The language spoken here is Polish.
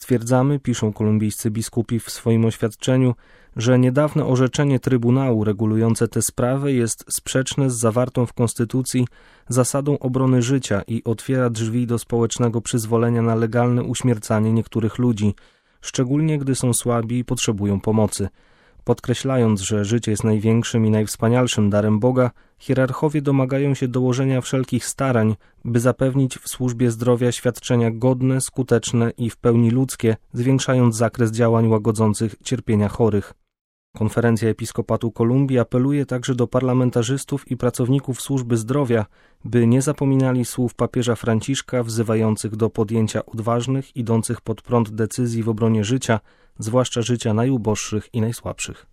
Stwierdzamy, piszą kolumbijscy biskupi w swoim oświadczeniu, że niedawne orzeczenie Trybunału regulujące tę sprawę jest sprzeczne z zawartą w Konstytucji zasadą obrony życia i otwiera drzwi do społecznego przyzwolenia na legalne uśmiercanie niektórych ludzi, szczególnie gdy są słabi i potrzebują pomocy. Podkreślając, że życie jest największym i najwspanialszym darem Boga, hierarchowie domagają się dołożenia wszelkich starań, by zapewnić w służbie zdrowia świadczenia godne, skuteczne i w pełni ludzkie, zwiększając zakres działań łagodzących cierpienia chorych. Konferencja Episkopatu Kolumbii apeluje także do parlamentarzystów i pracowników służby zdrowia, by nie zapominali słów papieża Franciszka wzywających do podjęcia odważnych, idących pod prąd decyzji w obronie życia, zwłaszcza życia najuboższych i najsłabszych.